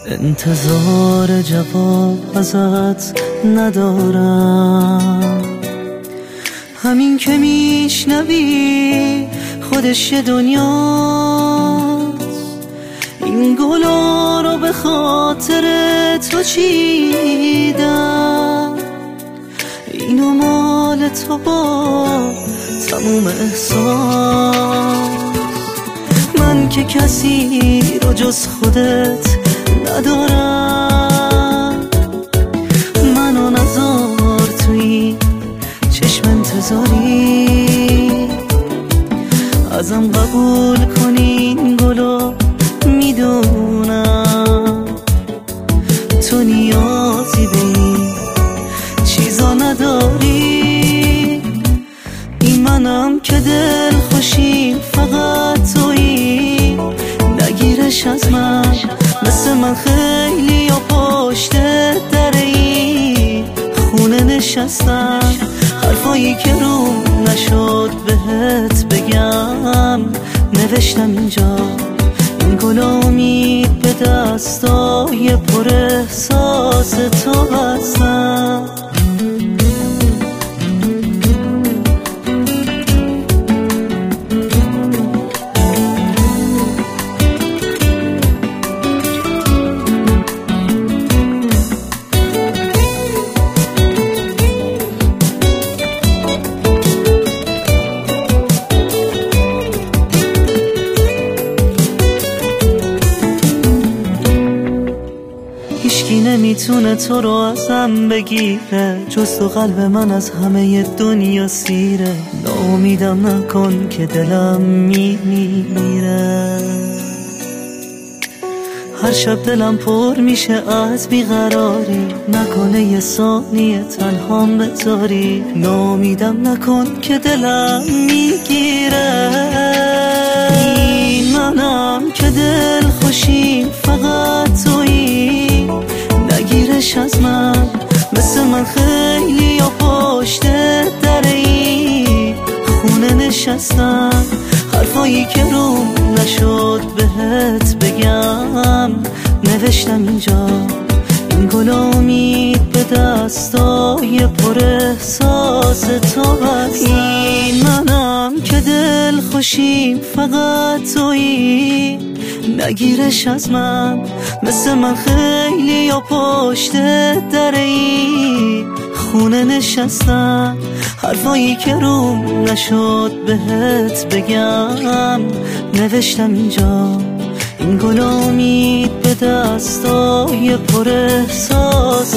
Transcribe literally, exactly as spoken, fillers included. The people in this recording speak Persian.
انتظار جواب ازت ندارم، همین که میشنوی خودش یه دنیاست. این گلا رو به خاطر تو چیدم، اینو مال تو با تموم احساس. من که کسی رو جز خودت ندارم، منو نذار توی چشم انتظاری، ازم قبول کنین گلو. میدونم تو نیازی به این چیزا نداری، این منم که دل خوشیم فقط تویی. نگیرش از من، مثل من خیلی یا پشت دره ای خونه نشستم، حرفایی که روم نشد بهت بگم نوشتم اینجا. این گل امید به دستای پر احساس تو هستم. هیچکی نمیتونه تو رو ازم بگیره، جز تو قلب من از همه دنیا سیره. ناامیدم نکن که دلم میمیره، هر شب دلم پر میشه از بیقراری، نکنه یه ثانیه تنهام بذاری. ناامیدم نکن که دلم میگیره، این منم که دل خوشیم فقط تویی. نگیرش از من، مثل من خیلی یا پشت دره ای خونه نشستم، حرفایی که روم نشد بهت بگم نوشتم اینجا. این گل امید به دستای پر احساس تو هست، این منم که دل خوشیم فقط تویی. نگیرش از من، مثل من خیلی یا پشت دره ای خونه نشستم، حرفایی که روم نشد بهت بگم نوشتم اینجا. این گل امید به دستای پر احساس